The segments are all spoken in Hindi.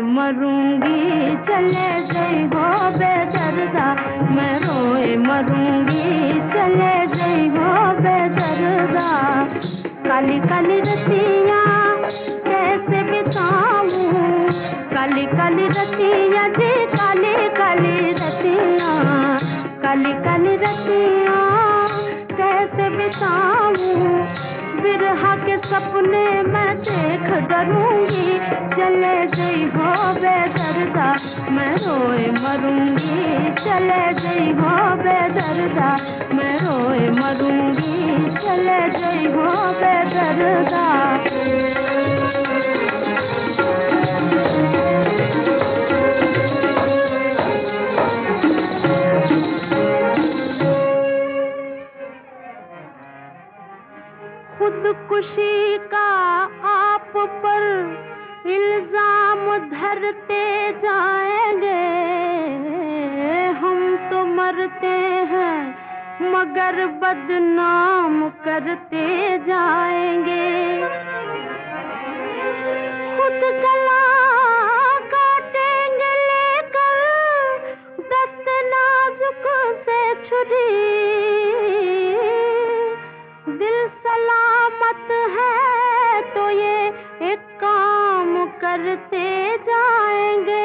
मरूंगी चले गई हो बेदर्दा, मैं रोए मरूंगी चले गई हो बेदर्दा। काली काली रतियाँ कैसे बिताऊं, काली काली रतियाँ जी, काली काली रतियाँ, काली काली रतियाँ कैसे बिताऊं। बिरहा के सपने मैं देख डरूंगी, चले गई हो बेदर्दा, मैं रोए मरूंगी चले गई हो बेदर्दा, मैं रोए मरूंगी चले गई हो बेदर्दा। खुदकुशी का आप पर इल्जाम धरते जाएंगे, हम तो मरते हैं मगर बदनाम करते जाएंगे। खुद गला काटेंगे लेकर दस्त नाजुक से छुरी, दिल सलामत है तो ये एक काम करते जाएंगे।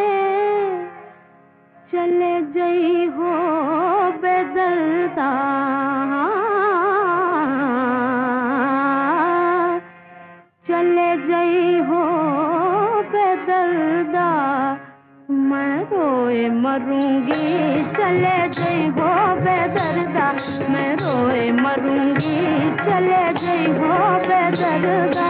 चले गई हो बेदर्दा, चले गई हो बेदर्दा, मैं रोए मरूंगी चले गई हो बेदर्दा, मैं रोए मरूंगी चले गई हो बेदर्दा।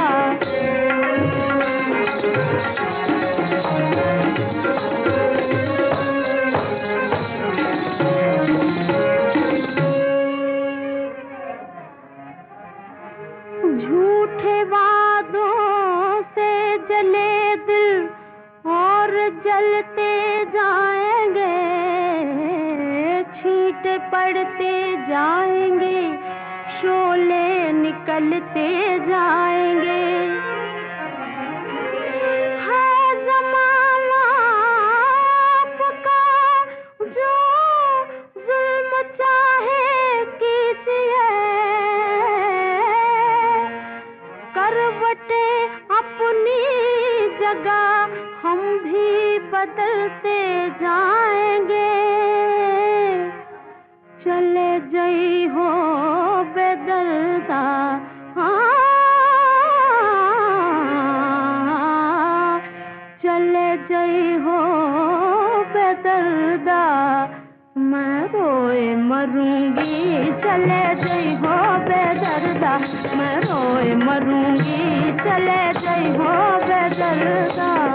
झूठे वादों से जले दिल और जलते जाएंगे, छींटे पड़ते जाएंगे, शोले निकलते जाएंगे। है ज़माना आपका जो जुल्म चाहे कीजिए, करवटें अपनी जगह हम भी बदलते जाएंगे। चले गई हो बेदर्दा, चले गई हो बेदर्दा, मैं रोए मरूंगी चले गई हो बेदर्दा, मैं रोए मरूंगी चले गई हो बेदर्दा।